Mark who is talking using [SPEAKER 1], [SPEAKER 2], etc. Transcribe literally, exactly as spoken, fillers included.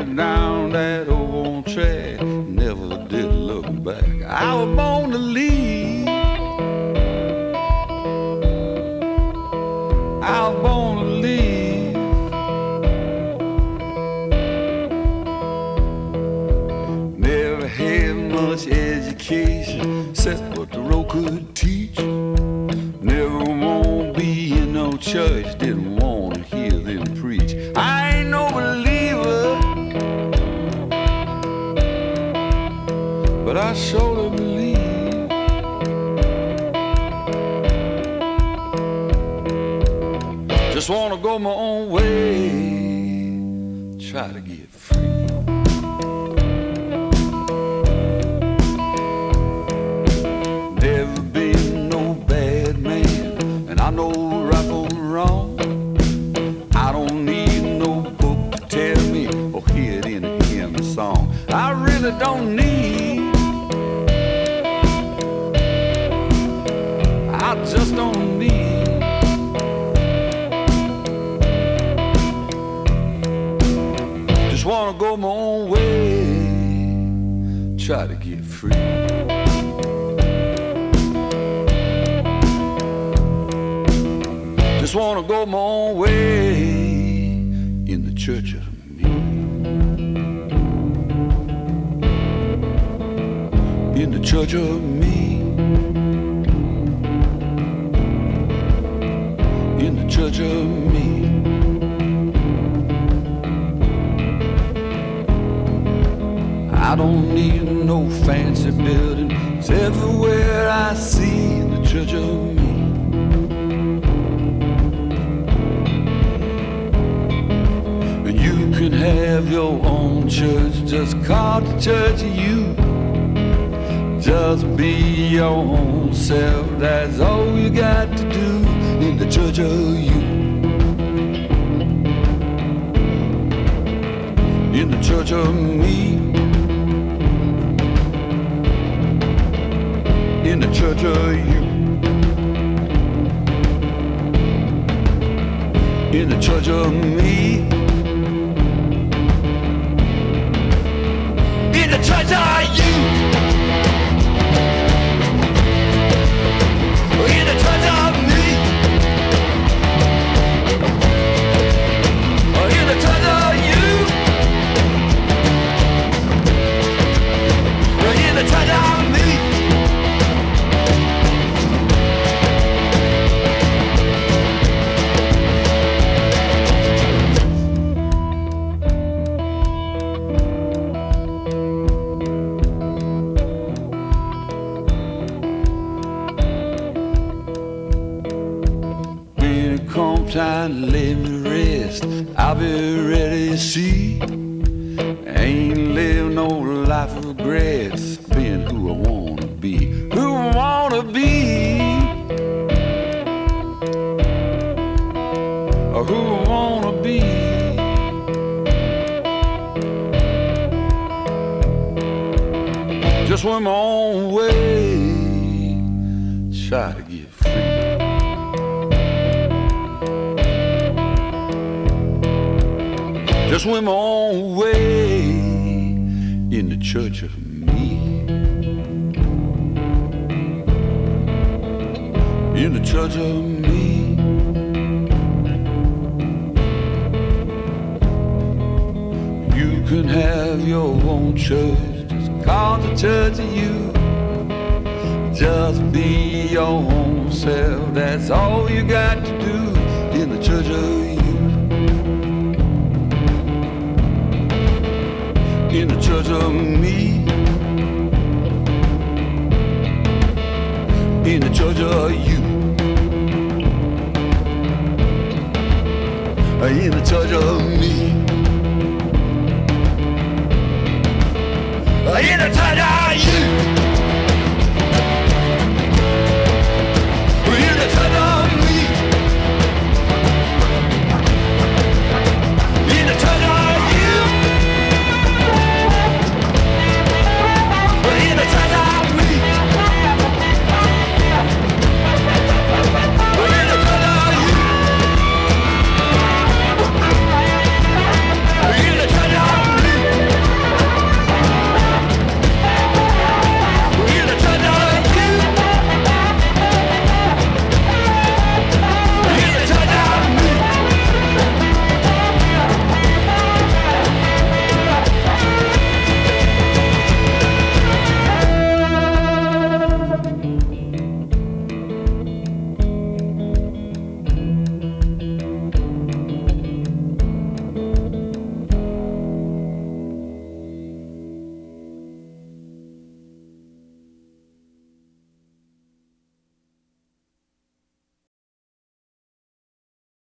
[SPEAKER 1] went down that old track, never did look back. I was born to lead. I was born to lead. Never had much education, except what the road could teach. Never won't be in no church, didn't want to hear them preach. I ain't no believer, but I surely believe. Just wanna go my own way, try to get free. Never been no bad man, and I know right from wrong. I don't need no book to tell me or hear it in a hymn song. I really don't need, I just don't need. Just wanna go my own way, try to get free. Just wanna go my own way in the church of me. In the church of me. In the church of me. I don't need no fancy building, it's everywhere I see in the church of me. You can have your own church, just call the church of you. Just be your own self, that's all you got to do in the church of you. In the church of me. In the church of you. In the church of me. In the church of you. In the church of me. In the church of you. In the church of me. Time to let me rest, I'll be ready to see. Ain't live no life of regrets, being who I wanna be, who I wanna be, or who I wanna be. Just went my own way, try to get free. Just went my own way in the church of me. In the church of me. You can have your own church, just call the church of you. Just be your own self, that's all you got to do in the church of you. In the church of me. In the church of you. In the church of me. In the church of you.